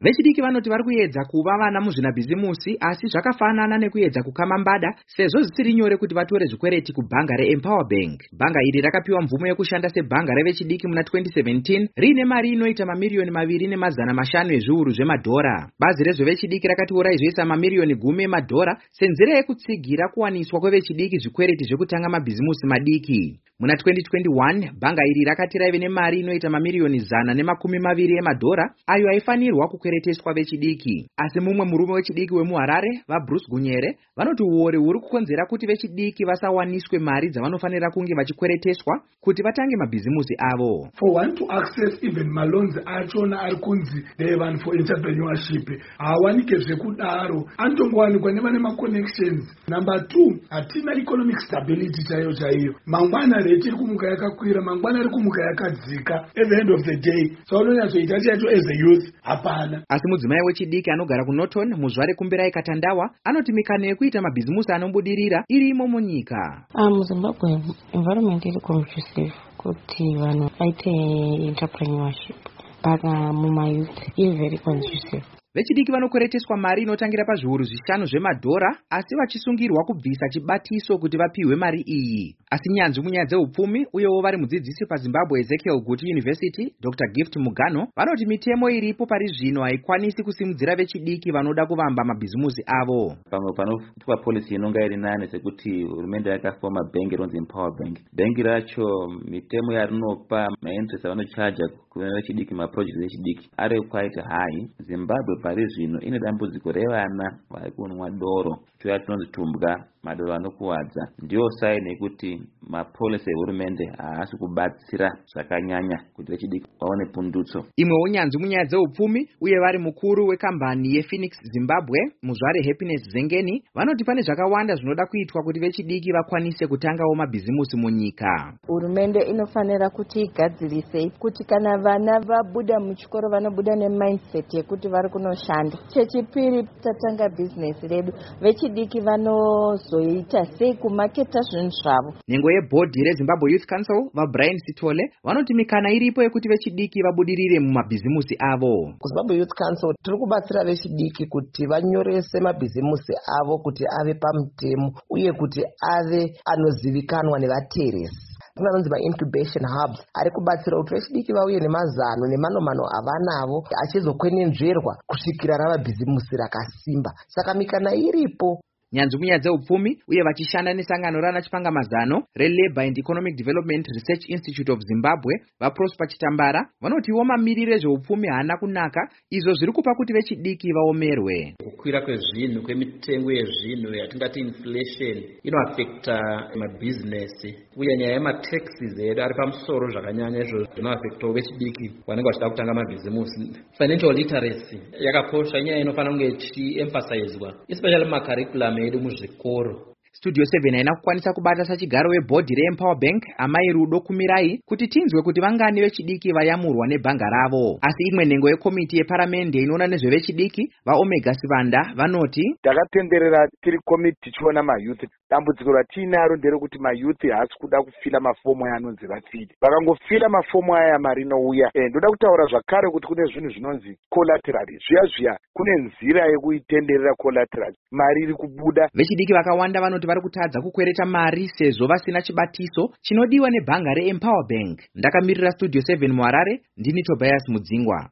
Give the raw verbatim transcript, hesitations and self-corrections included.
Vechidiki vanoti vari kuedza kuva vana muzvinabhizimusi, asi zvakafanana nekuedza kukama mbada sezvo zvisiri nyore kuti vatore zvikwereti kubhanga reEmpower Bank. Bhanga iri rakapiwa mvumo yekushanda sebhanga revechidiki muna twenty seventeen riine mari inoita mamiliyoni maviri nemazana mashanu ezviuru zvemadhora. Bazi rezvevechidiki rakati raizoisa mamiliyoni gumi emadhora senzira yekutsigira kuwaniswa kwevechidiki zvikwereti zvekutanga mabhizimusi madiki. Muna twenty twenty-one bhanga iri rakati raive nemari inoita mamiliyoni zana nemakumi maviri emadhora ayo aifanirwa kukwereteswa vechidiki. Asi mumwe murume wechidiki wemuHarare, vaBruce Gunyere, vanoti uori huri kukonzera kuti vechidiki vasawaniswe mari dzavanofanira kunge vachikwereteswa kuti vatange mabhizimusi avo. For one to access even maloans achona ari kunzi Devan for entrepreneurship, hawanike zvekudaro, antongowanikwa nevane maconnections. Number two, hatina economic stability chaiyo chaiyo. Mangwana rate iri kumuka yakakwira, mangwana iri kumuka yakadzika. At the end of the day, so unonyatsoita chacho as a youth, hapana. Asi mudzimai wechidiki anogara kuNorton, muzvare Kumbirai Katandawa, anoti mikano yekuita mabhizimusi anobudirira irimo munyika. Ah, muZimbabwe environment iri conducive kuti vanhu vaite entrepreneurship, but uh, mumayouth iri very conducive. Vechidiki vanokwereteswa mari inotangira pazviuru zvishanu zvemadhora, asi vachisungirwa kubvisa chibatiso kuti vapiwe mari iyi. Asi nyanzvi munyaya dzeupfumi uyewo vari mudzidzisi paZimbabwe Ezekiel Guti University, Doctor Gift Mugano, vanoti mitemo iripo pari zvino haikwanisi kusimudzira vechidiki vanoda kuvamba mabhizimusi avo. Pamwe panopa policy inonga iri nane sekuti hurumende yakafoma bhengi ronzi Empower Bank. Bhengi racho mitemo yarinopa mainterest avanochaja kuva vechidiki maprojects vechidiki ari quite high. Zimbabwe pari zvino ine dambudziko revana vari kunwa doro, choya tinonzi tumbwa, madoro anokuwadza. Ndiyo saini yekuti mapolisi ehurumende haasi kubatsira zvakanyanya kuti vechidiki vaone pundutso. Imwewo nyanzvi munyaya dzeupfumi uye vari mukuru wekambani yePhoenix Zimbabwe, muzvare Happiness Zengeni, vanoti pane zvakawanda zvinoda kuitwa kuti vechidiki vakwanise kutangawo mabhizimusi munyika. Hurumende inofanira kuti igadzirise kuti kana vana vabuda muchikoro vanobuda nemindset yekuti vari kunoshanda. Chechipiri, tatanga business redu, vechidiki vanozoita sei kumaketa zvinhu zvavo. Nyengo yebhodhi reZimbabwe Youth Council, vaBrian Sitole, vanoti mikana iripo yekuti vechidiki vabudirire mumabhizimusi avo. KuZimbabwe Youth Council tiri kubatsira vechidiki kuti vanyorese mabhizimusi avo kuti ave pamutemo uye kuti ave anozivikanwa nevateresi. Kuna nonzi ma-incubation hubs ari kubatsira kuti vechidiki vauye nemazano nemanomano avanavo achizokwenenzverwa kusvikira rava bhizimusi rakasimba. Saka mikana iripo. Nyanzvi munyaya dzeupfumi uye vachishanda nesangano rana chipangamazano reLabour and Economic Development Research Institute of Zimbabwe, vaProsper Chitambara, vanotiwo mamiriro ezveupfumi haana kunaka, izvo zviri kupa kuti vechidiki vaomerwe. Kukwira kwezvinhu, kwemitengo yezvinhu yatingati inflation inoafekta mabusiness, uye nyaya yemataxes edu ari pamusoro zvakanyanya, izvo zvinoafektawo vechidiki vanenge vachida kutanga mabhizimusi. Financial literacy yakakosha, nyaya inofanira kunge ichiemphasizwa, especially mumakurriculum edu muzvikoro. Studio seven haina kukwanisa kubata sachigaro webhodhi reEmpower Bank, Amai Rudo Kumirai, kuti tinzwe kuti vangani vechidiki vayamurwa nebhanga ravo. Asi imwe nhengo yekomiti yeparamende inoona nezvevechidiki, vaOmega Sivanda, vanoti takatenderera tiri komiti tichiona mayouth. Dambudziko ratinaro nderekuti mayouth haasi kuda kufila mafomu anonzi vafile. Vakangofila mafomu aya mari inouya. E, ndoda kutaura zvakare kuti kune zvinhu zvinonzi collateral. Zviya zviya kune nzira yekuitenderera collateral. Mari iri kubuda. Vechidiki vakawanda vanoti vari kutadza kukwereta mari sezvo vasina chibatiso chinodiwa nebhanga reEmpower Bank. Ndakamirira Studio seven muHarare, ndini Tobias Mudzingwa.